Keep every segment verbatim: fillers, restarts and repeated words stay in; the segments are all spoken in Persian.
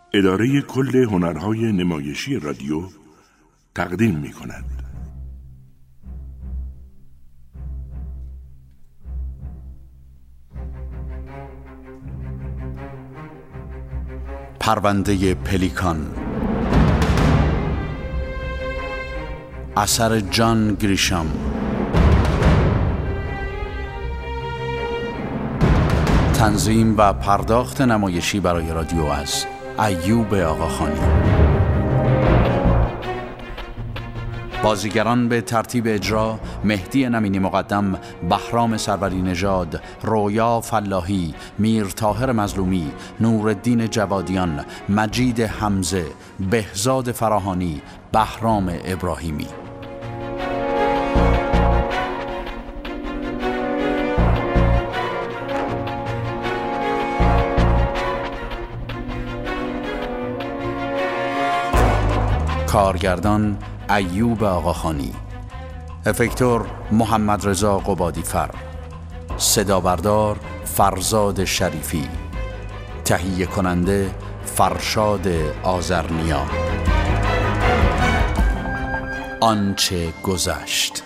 اداره کل هنرهای نمایشی رادیو تقدیم می کند. پرونده پلیکان، اثر جان گریشام، تنظیم و پرداخت نمایشی برای رادیو از ایوب آقاخانی. بازیگران به ترتیب اجرا: مهدی نمینی مقدم، بهرام سروری نژاد، رویا فلاحی، میر طاهر مظلومی، نورالدین جوادیان، مجید حمزه، بهزاد فراهانی، بهرام ابراهیمی. کارگردان ایوب آقاخانی، افکتور محمد رضا قبادی فر، صدا بردار فرزاد شریفی، تهیه کننده فرشاد آذرنیا. آنچه گذشت.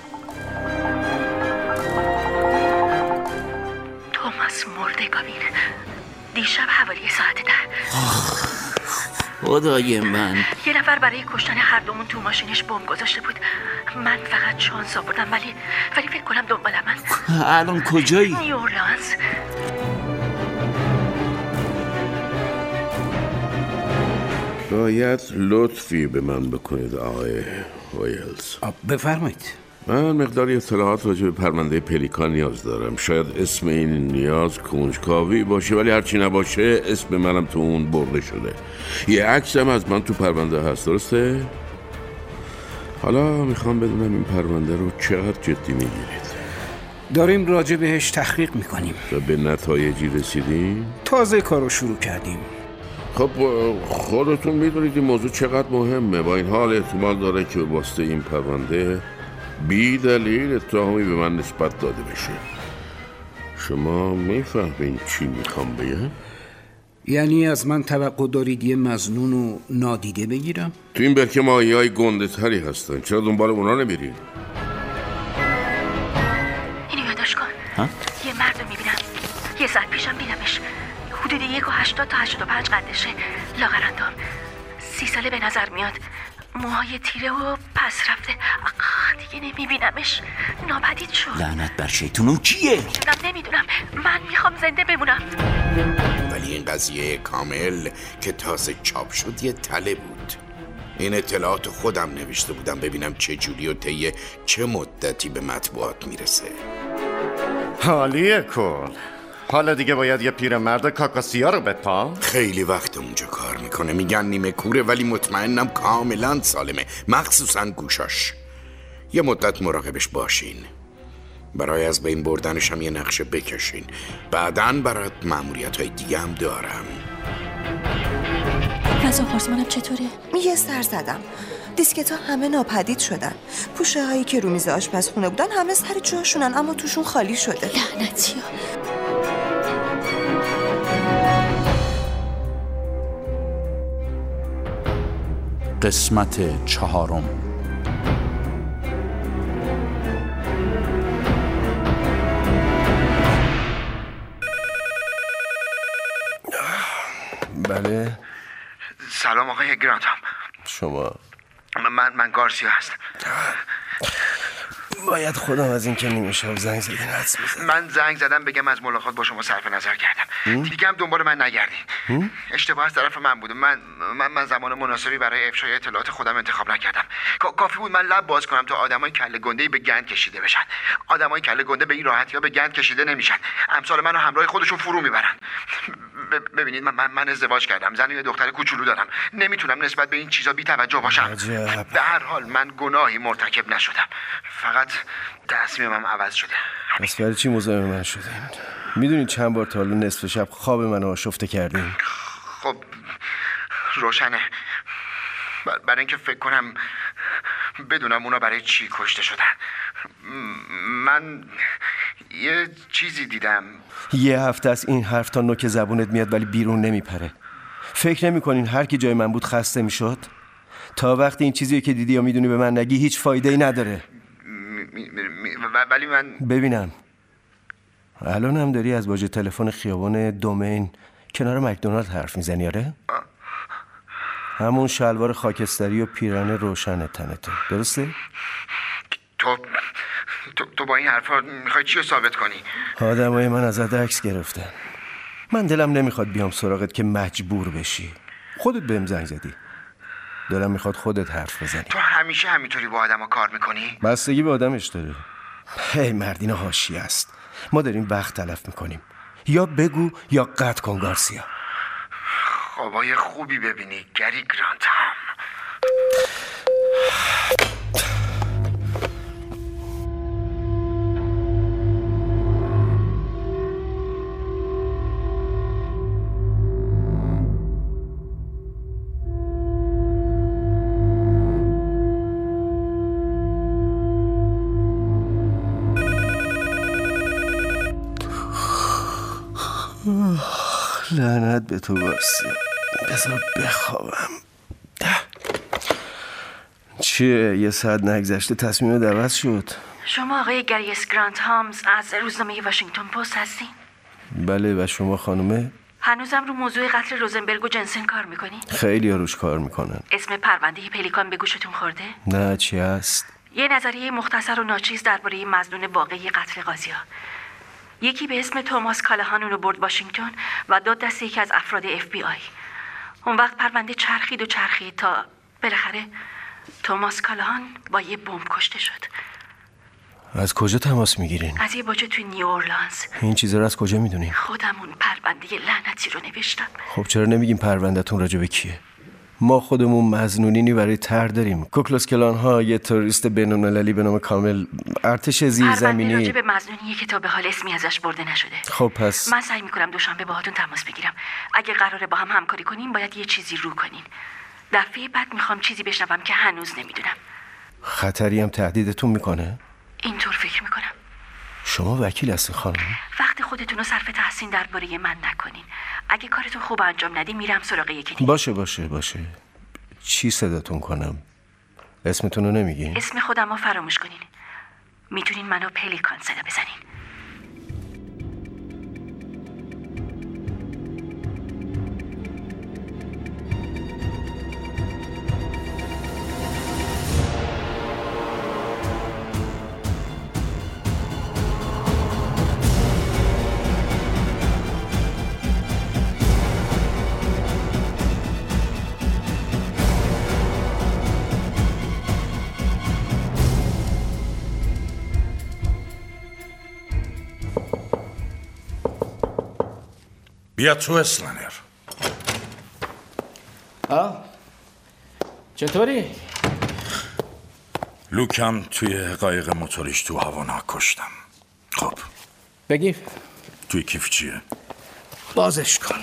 توماس مردگاوین دیشب حوالی ساعت ده خدای من، یه نفر برای کشتن هر دومون تو ماشینش بمب گذاشته بود. من فقط شانس آوردم، ولی ولی فکر کنم دنبالم هست. الان کجایی؟ نیورلانس. باید لطفی به من بکنید آقای ویلز. بفرمایید. من مقداری اطلاعات راجع به پرونده پلیکان نیاز دارم. شاید اسم این نیاز کنجکاوی باشه، ولی هرچی نباشه اسم منم تو اون برده شده. یه عکس هم از من تو پرونده هست، درسته؟ حالا میخوام بدونم این پرونده رو چقدر جدی میگیرید. داریم راجع بهش تحقیق میکنیم و به نتایجی رسیدیم؟ تازه کارو شروع کردیم. خب خودتون میدونید این موضوع چقدر مهمه. با این حال احتمال داره که به واسطه این پرونده بی دلیل اتهامی به من نسبت داده بشه. شما میفهمین چی میخوام بگم؟ یعنی از من توقع دارید یه مظنون رو نادیده بگیرم؟ تو این برکه ماهی های گنده تری هستن، چرا دنبال اونا نمیرین؟ اینو یادش کن. ها؟ یه مرد رو میبینم، یه ساعت پیشم دیدمش. حدود یک و هشتاد تا هشتاد و پنج قدشه، لاغرندام، سی ساله به نظر میاد، موهای تیره و پس رفته. آقا دیگه نمیبینمش، ناپدید شد. لعنت بر شیطون. اون کیه؟ نمیدونم نمیدونم من میخوام زنده بمونم. ولی این قضیه کامل که تازه چاپ شد یه تله بود. این اطلاعات خودم نوشته بودم ببینم چه جوری و طی چه مدتی به مطبوعات میرسه. حالیه کن. حالا دیگه باید یه پیرمرد کاکاسیا رو بپا؟ خیلی وقت اونجا کار میکنه، میگن نیمه کوره ولی مطمئنم کاملا سالمه، مخصوصا گوشاش. یه مدت مراقبش باشین، برای از بین بردنش هم یه نقشه بکشین. بعداً برات مأموریت های دیگه هم دارم. غذا آپارتمانم چطوره؟ یه سر زدم. دیسکت ها همه ناپدید شدن. پوشه هایی که رو میز آشپزخونه بودن همه سر جاشونن، اما توشون خالی شده. لعنتی ها. قسمت چهارم. بله. سلام آقای گرانتام. شما؟ من من گارسیا هستم. باید خودم از این که نیمه شب زنگ زدین حدس بزنم. من زنگ زدم بگم از ملاقات با شما صرف نظر کردم. دیگه هم دنبال من نگردین. اشتباه از طرف من بود. من من من زمان مناسبی برای افشای اطلاعات خودم انتخاب نکردم. کافی بود من لب باز کنم تا آدمای کله گنده‌ای به گند کشیده بشن. آدمای کله گنده به این راحتی‌ها به گند کشیده نمیشن. امثال منو همراه خودشون فرو میبرن. ببینید من من ازدواج کردم. زن و یه دختر کوچولو دارم. نمیتونم نسبت به این چیزا بی توجه باشم. عجب. به هر حال من گناهی مرتکب نشدم. فقط تصمیمم عوض شده. پس برای چی مزاحم من شدین؟ میدونید چند بار تا حالا نصف شب خواب منو آشفته کردین؟ خب روشنه. برای اینکه فکر کنم بدونم اونا برای چی کشته شدن. من یه چیزی دیدم. یه هفته از این حرف تا نوک زبونت میاد ولی بیرون نمیپره. فکر نمی کنین هر کی جای من بود خسته می شد؟ تا وقتی این چیزی که دیدی یا میدونی به من نگی هیچ فایده ای نداره. ولی من ببینم الان هم داری از باج تلفن خیابان دومین کنار مکدونالد حرف میزنی آره؟ همون شلوار خاکستری و پیرن روشن تنته درسته؟ تو تو, تو با این حرفا میخوای چی رو ثابت کنی؟ آدمای من ازت عکس گرفتن. من دلم نمیخواد بیام سراغت که مجبور بشی. خودت بهم زنگ زدی. دلم میخواد خودت حرف بزنی. تو همیشه همینطوری با آدما کار میکنی؟ بستگی به آدمش داره. هی مردین حاشیه است. ما داریم وقت تلف میکنیم. یا بگو یا قطع کن گارسیا. خوابای خوبی ببینی گری گرانت هم. لعنت به تو گارسیا. بذار بخوابم. چیه یه ساعت نگذشته تصمیم عوض شد؟ شما آقای گریس گرانت هامز از روزنامه واشنگتن پست هستین؟ بله و شما خانومه؟ هنوزم رو موضوع قتل روزنبرگ و جنسن کار میکنی؟ خیلی ها روش کار میکنن. اسم پرونده پلیکان به گوشتون خورده؟ نه چی هست؟ یه نظریه مختصر و ناچیز درباره مظنون واقعی قتل قاضی‌ها. یکی به اسم توماس کالهان اونو برد واشنگتن و داد دست یکی از افراد اف بی آی. اون وقت پرونده چرخید و چرخید تا بالاخره توماس کالهان با یه بمب کشته شد. از کجا تماس میگیرین؟ از یه باجه توی نیو اورلانز. این چیزا رو از کجا میدونین؟ خودم اون پرونده لعنتی رو نوشتم. خب چرا نمیگین پروندهتون راجع به کیه؟ ما خودمون مظنونینی برای تر داریم. کوکلوس کلان ها یه تروریست بین‌المللی به نام کامل، ارتش زیرزمینی. پرونده راجع به مظنونیه که تا به حال اسمی ازش برده نشده. خب پس من سعی میکنم دوشنبه باهاتون تماس بگیرم. اگه قراره با هم همکاری کنیم باید یه چیزی رو کنین. دفعه بعد میخوام چیزی بشنوم که هنوز نمیدونم. خطری هم تهدیدتون میکنه؟ اینطور فکر میکنم. شما وکیل هستین خانم؟ وقت خودتون رو صرف تحسین درباره من نکنین. اگه کارتون خوب انجام ندی میرم سراغ یکی دیگه. باشه باشه باشه. چی صداتون کنم؟ اسمتون رو نمیگین؟ اسم خودم رو فراموش کنین. میتونین منو پلیکان صدا بزنین. بیا تو اسلنر. آه چطوری؟ لوکم توی قایق موتوریش تو هاوانا کشتم. خب بگیر. توی کیف چیه؟ بازش کن.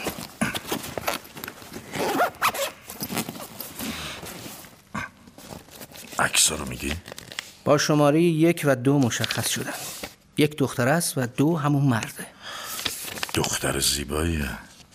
عکس‌ها رو میگی؟ با شماره یک و دو مشخص شدن. یک دختر است و دو همون مرده. دختر زیباییه.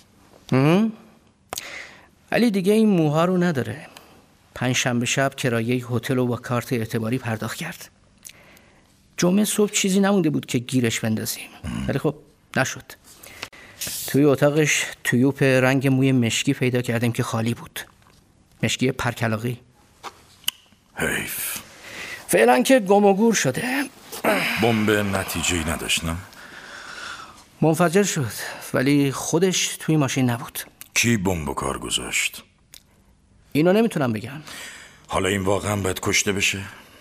ولی دیگه این موها رو نداره. پنجشنبه شب کرایه هتل رو با کارت اعتباری پرداخت کرد. جمعه صبح چیزی نمونده بود که گیرش بندازیم. ولی خب نشد. توی اتاقش تیوب رنگ موی مشکی پیدا کردیم که خالی بود. مشکی پرکلاقی. حیف. فعلا که گم و گور شده. بمب نتیجه‌ای نداشت نه؟ منفجر شد ولی خودش توی ماشین نبود. کی بمب کار گذاشت؟ اینو نمیتونم بگم. حالا این واقعا باید کشته بشه؟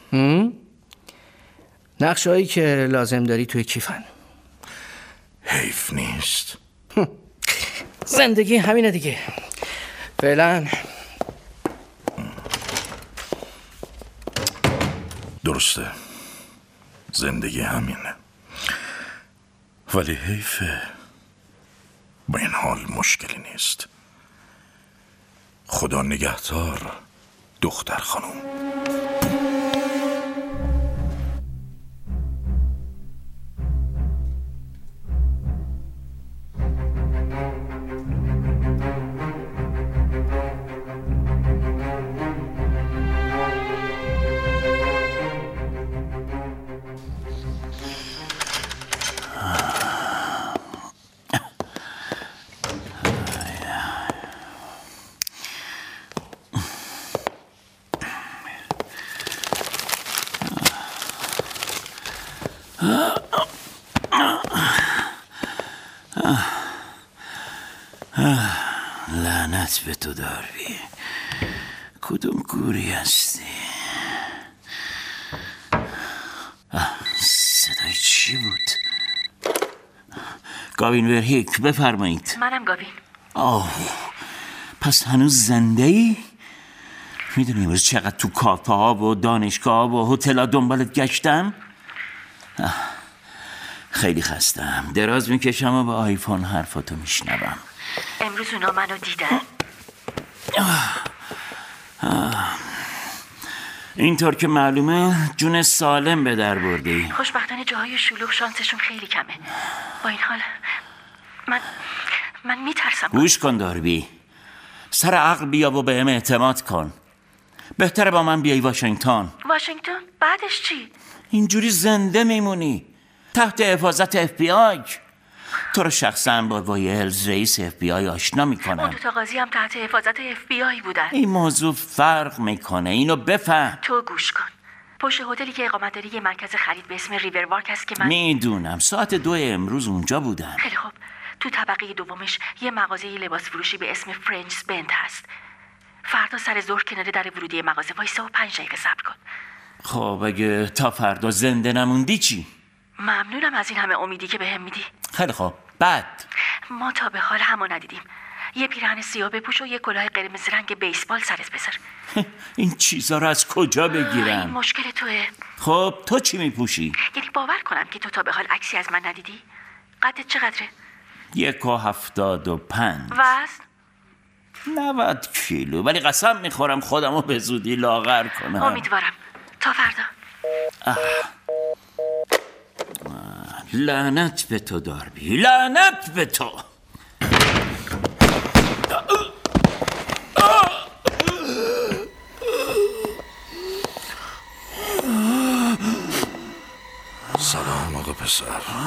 نقشه‌هایی که لازم داری توی کیفن. حیف نیست. زندگی همینه دیگه. فعلا درسته، زندگی همینه، ولی حیفه. با این حال مشکلی نیست. خدا نگهدار دختر خانم. لعنت به تو داربی، کدوم گوری هستی؟ صدای چی بود؟ گاوین ورهیک بفرمایید. منم گاوین. آه، پس هنوز زنده ای؟ میدونی امروز چقدر تو کافه ها و دانشگاه و هتل ها دنبالت گشتم؟ خیلی خستم، دراز میکشم و با آیفون حرفاتو میشنوم. امروز اونا منو دیدن. اینطور که معلومه جون سالم به در بردی. خوشبختانه جاهای شلوغ شانسشون خیلی کمه. با این حال من من میترسم. گوش کن داربی، سر عقل بیا و بهم اعتماد کن. بهتره با من بیای واشنگتن. واشنگتن؟ بعدش چی؟ اینجوری زنده میمونی تحت حفاظت اف بی آی. تو رو شخصا با وایلز رئیس اف بی آی آشنا میکنم. اون دوتا قاضی هم تحت حفاظت اف بی آی بودن. این موضوع فرق میکنه، اینو بفهم. تو گوش کن. پشت هتلی که اقامت داری یه مرکز خرید به اسم ریور وارک هست که من میدونم. ساعت دو امروز اونجا بودم. خیلی خوب. تو طبقه دومش یه مغازه لباس فروشی به اسم فرنچ بند هست. فردا سر ظهر کنار در ورودی مغازه وایسا و پنج دقیقه صبر کن. خب اگه تا فردا زنده نموندی چی؟ ممنونم از این همه امیدی که بهم میدی. خیلی خوب. بعد ما تا به حال همو ندیدیم. یه پیراهن سیاه بپوش و یه کلاه قرمز رنگ بیسبال سرت بذار. این چیزا رو از کجا بگیرم؟ این مشکل توئه. خب تو چی میپوشی؟ یعنی باور کنم که تو تا به حال عکسی از من ندیدی؟ قدت چقدره؟ یک و هفتاد و پنج. وزن؟ نود کیلو. ولی قسم میخورم خودمو به زودی لاغر کنم. امیدوارم. تا فردا. آه. لعنت به تو داربی، لعنت به تو. سلام آقا پسر.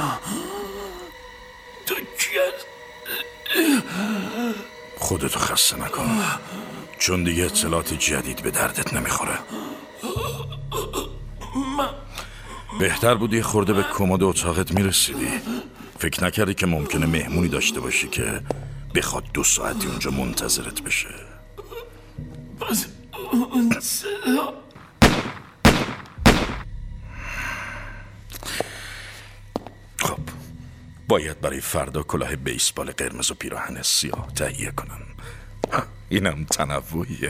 تو کی هستی؟ خودتو خسته نکن، چون دیگه اطلاعات جدید به دردت نمیخوره. بهتر بود یه خورده به کمد اتاقت میرسیدی. فکر نکردی که ممکنه مهمونی داشته باشی که بخواد دو ساعتی اونجا منتظرت بشه. باز اون صدا. خب باید برای فردا کلاه بیسبال قرمز و پیراهن سیاه تهیه کنم. اینم تنوعیه.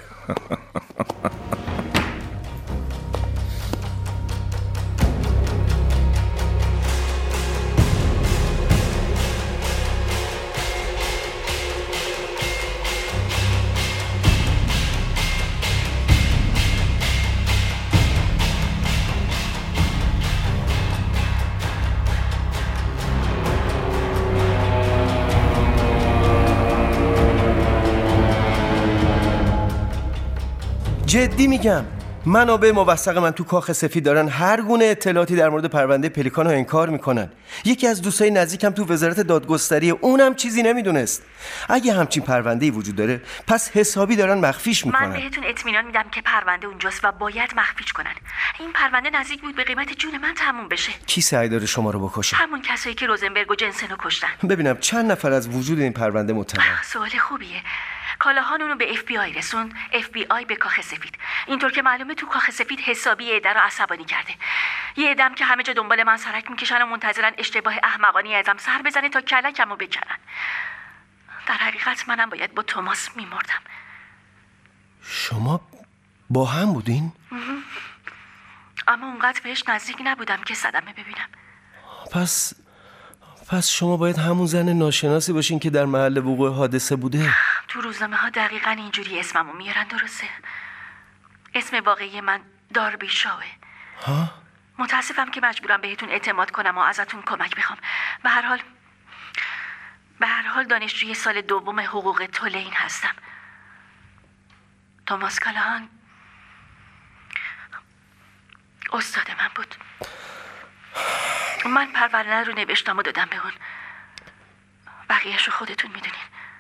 جدی میگم، منابع موثق من تو کاخ سفید دارن هر گونه اطلاعاتی در مورد پرونده پلیکان رو انکار میکنن. یکی از دوستای نزدیکم تو وزارت دادگستری، اونم چیزی نمیدونست. اگه همچین پرونده‌ای وجود داره پس حسابی دارن مخفیش میکنن. من بهتون اطمینان میدم که پرونده اونجاست و باید مخفیش کنن. این پرونده نزدیک بود به قیمت جون من تموم بشه. کی سعی داره شما رو بکشه؟ همون کسایی که روزنبرگ و جنسن رو کشتن. ببینم چند نفر از وجود این پرونده مطلع؟ سوال خوبیه. کالاهان اونو به اف بی آی رسوند، اف بی آی به کاخ سفید. اینطور که معلومه تو کاخ سفید حسابی عده رو عصبانی کرده. یه عدم که همه جا دنبال من سرک میکشن و منتظرن اشتباه احمقانه ازم سر بزنه تا کلکمو بکنن. در حقیقت منم باید با توماس میمردم. شما با هم بودین؟ اما اونقدر بهش نزدیک نبودم که صدمه ببینم. پس پس شما باید همون زن ناشناسی باشین که در محل وقوع حادثه بوده. تو روزنامه ها دقیقاً اینجوری اسممو میارن. درسته؟ اسم واقعی من داربی شاوه. ها؟ متاسفم که مجبورم بهتون اعتماد کنم و ازتون کمک بخوام. به هر حال به هر حال دانشجوی سال دوم حقوق تولین هستم. توماس کالاهان استاد من بود. من پرونده رو نوشتم و دادم به اون. بقیه‌شو خودتون میدونین.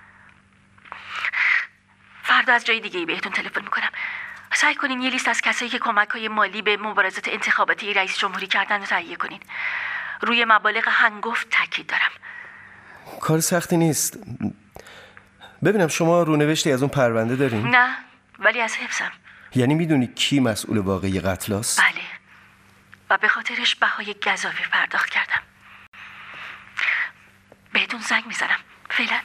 فردا از جای دیگه‌ای بهتون تلفن میکنم. سعی کنین یه لیست از کسایی که کمک‌های مالی به مبارزات انتخاباتی رئیس جمهوری کردن رو تهیه کنین. روی مبالغ هنگفت تاکید دارم. کار سختی نیست. ببینم شما رونوشتی از اون پرونده دارین؟ نه، ولی از حفظم. یعنی میدونی کی مسئول واقعی قتل است؟ بله، و به خاطرش بهای گزافی پرداخت کردم. بهتون زنگ میزنم. فعلا.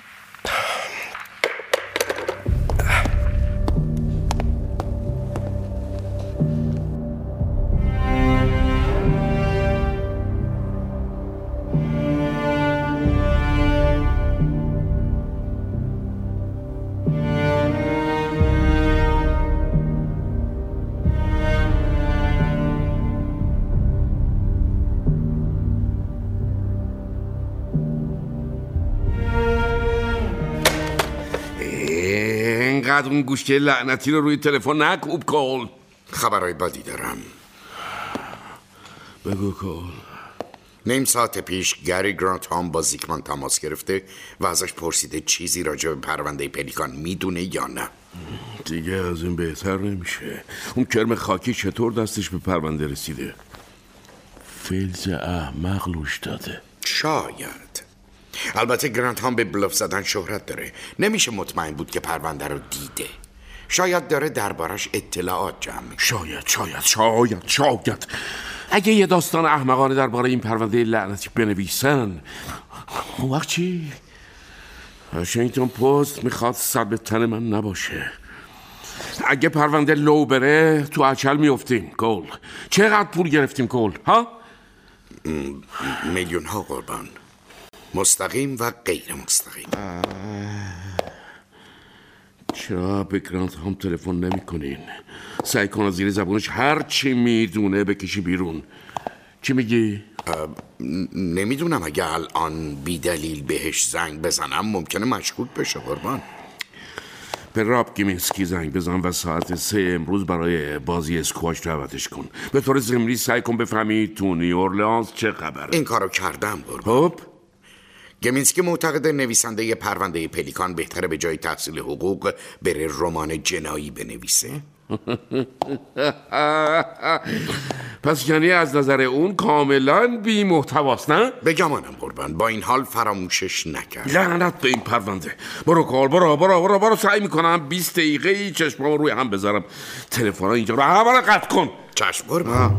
اینقدر اون گوشته لعنتی رو روی تلفن نکوب کول. خبرهای بدی دارم. بگو کول. نیم ساعت پیش گری گرانت هام با زیکمان تماس گرفته و ازش پرسیده چیزی راجع به پرونده پلیکان میدونه یا نه. دیگه از این بهتر نمیشه. اون کرم خاکی چطور دستش به پرونده رسیده؟ فلز احمق لوش داده. شاید. البته گرانت هام به بلوف زدن شهرت داره. نمیشه مطمئن بود که پرونده رو دیده. شاید داره دربارش اطلاعات جمع میکنه. شاید شاید شاید شاید اگه یه داستان احمقانه درباره این پرونده لعنتی بنویسن، اون وقت چی؟ واشنگتن پست میخواد سر به تن من نباشه. اگه پرونده لو بره تو اچل میفتیم. گل چقدر پول گرفتیم گل ها؟ میلیون ها قربان، مستقیم و غیر مستقیم. چرا به گرانت هم تلفن نمی کنین؟ سعی کن از زیر زبونش هر چی میدونه بکشی بیرون. چی میگی؟ نمیدونم، اگه الان بی دلیل بهش زنگ بزنم ممکنه مشکوک بشه قربان. به راب گیمینسکی زنگ بزن و ساعت سه امروز برای بازی اسکواش دعوتش کن. به طور ضمنی سعی کن بفهمی تو نیورلانس چه خبره. این کارو کردم قربان. خب گمینسکی معتقده نویسنده پرونده پلیکان بهتره به جای تحصیل حقوق بره رمان جنایی بنویسه. پس یعنی از نظر اون کاملا بی محتواست، نه؟ بگمانم قربان، با این حال فراموشش نکرد. لعنت به این پرونده. برو کار، برو برو برو برو. سعی میکنم بیست دقیقه چشمامو روی هم بذارم. تلفن اینجا رو همه قطع کن. چشم قربان.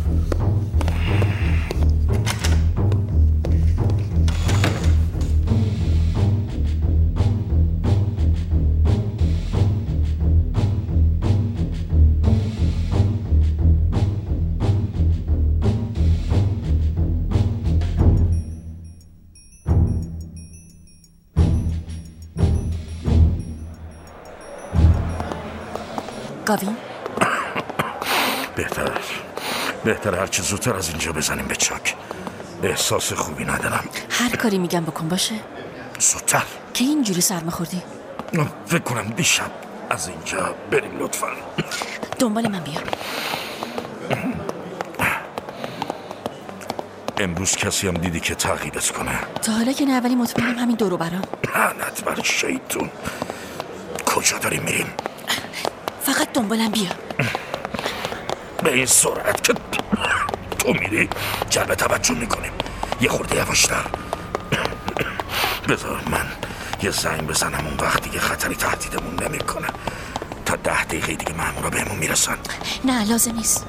گاوین؟ بهتر بهتر هرچی زودتر از اینجا بزنیم به چاک. احساس خوبی ندارم. هر کاری میگم بکن باشه. زودتر. که اینجوری سرما خوردی؟ فکر کنم دیشب از اینجا بریم لطفا. دنبال من بیا. امروز کسی هم دیدی که تعقیبت کنه؟ تا حالا که نه، ولی مطمئنم همین دورو برام. لعنت بر شیطون. کجا داریم میریم؟ فقط دنبالم بیا. به این سرعت که تو میری جلب توجه میکنیم. یه خورده یواشتر. بذار من یه زنگ بزنم، اون وقت دیگه خطری تهدیدمون نمیکنه. تا ده دقیقه دیگه مامورا بهمون میرسن. نه لازم نیست.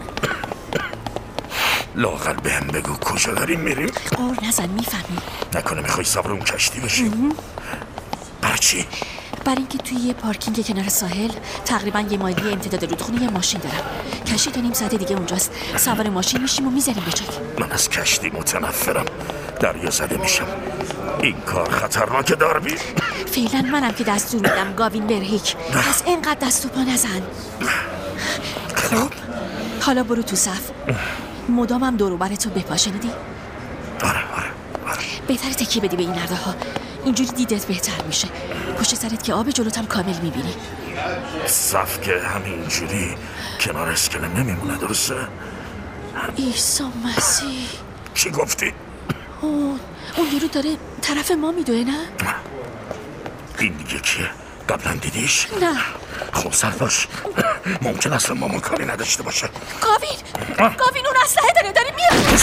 لااقل بهم بگو کجا داریم میریم. قور نزن، میفهمی. نکنه میخوای سوار اون کشتی بشیم؟ برای چی؟ برای اینکه توی یه پارکینگ کنار ساحل تقریبا یه مایلی امتداد رودخونه یه ماشین دارم. کشتی تا نیم ساعت دیگه اونجاست. سوار ماشین میشیم و میذاریم به چاک. من از کشتی متنفرم. دریا زده میشم. این کار خطرناکه داربی. فعلا منم که دستور میدم گاوین برهیک. پس اینقدر دست و پا نزن. خب حالا برو تو صف. مدامم دور و برتو بپا، شنیدی؟ آره آره آره. بهتره تکیه بدی به این نرده ها. اینجوری دیدت بهتر میشه. پشت سرت که آب جلوتم کامل میبینی. صف که همینجوری کنار اسکله نمیمونه، درسته؟ عیسی مسیح. چی گفتی؟ اون اون یارو داره طرف ما میدوه، نه؟ این دیگه کیه؟ قبلا دیدیش؟ نه. خب سر باش، ممکن است مامان کاری نداشته باشه. گاوین گاوین اون اسلحه داره داره میاد.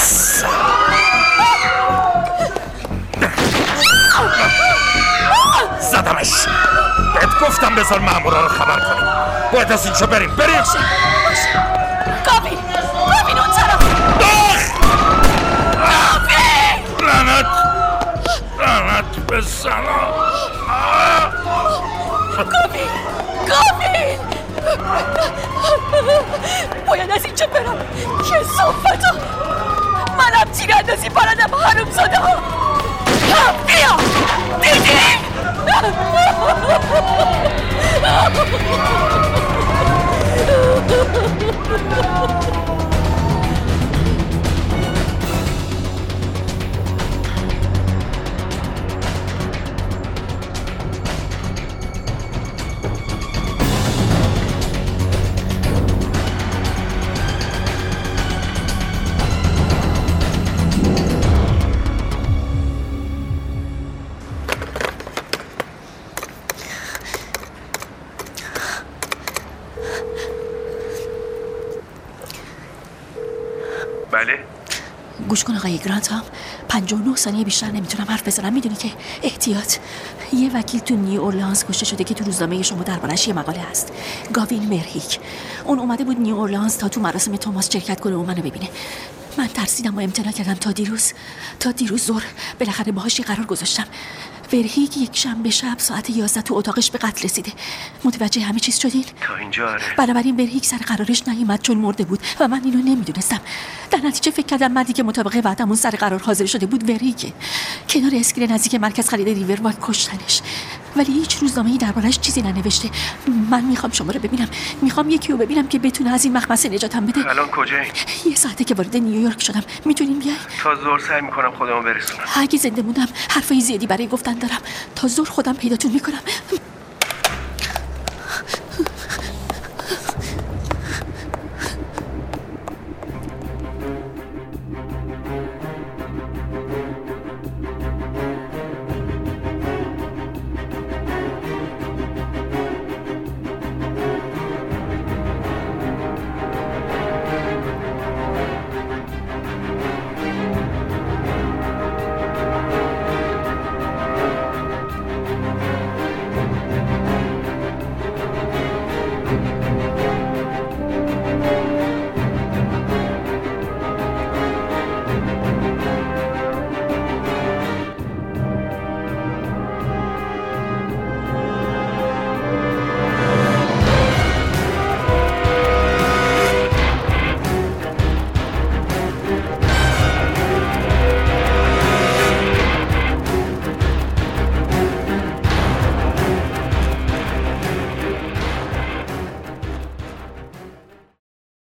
زدمش. بهت گفتم بذار مامورا رو خبر کنیم. باید از اینجا بریم بریم. باشه باشه. گاوین گاوین اون طرف. گاوین لعنت لعنت به سلام. گاوین گاوین باید از اینجا برم. که صحبتا منم تیر اندازی بلدم حروم زاده ها. بیا دیدی؟ بله گوش کن آقای گرانت هم پنجاه و نه ثانیه بیشتر نمیتونم حرف بزنم. میدونی که احتیاط یه وکیل تو نیو اورلانز کشته شده که تو روزنامه شما دربارش یه مقاله هست. گاوین مرهیک. اون اومده بود نیو اورلانز تا تو مراسم توماس شرکت کنه و منو ببینه. من ترسیدم و امتناع کردم تا دیروز تا دیروز ظهر بالاخره باهاش قرار گذاشتم. ورهیک یک شنبه شب ساعت یازده تو اتاقش به قتل رسیده. متوجه همه چیز شدین؟ تا اینجا آره. بنابراین ورهیک سر قرارش نیومد چون مرده بود و من اینو نمیدونستم. در نتیجه فکر کردم مردی که مطابق وعدمون سر قرار حاضر شده بود ورهیکه. کنار اسکله نزدیک مرکز خرید ریورواک کشتنش. ولی هیچ روزنامه‌ای دربارش چیزی ننوشته. من میخوام شما رو ببینم. میخوام یکی رو ببینم که بتونه از این مخمسه نجاتم بده. الان کجایی؟ یه ساعته که وارد نیویورک شدم. میتونیم بیای؟ تا ظهر سعی میکنم خودمو برسونم. اگه زنده موندم حرفای زیادی برای گفتن دارم. تا ظهر خودم پیداتون میکنم.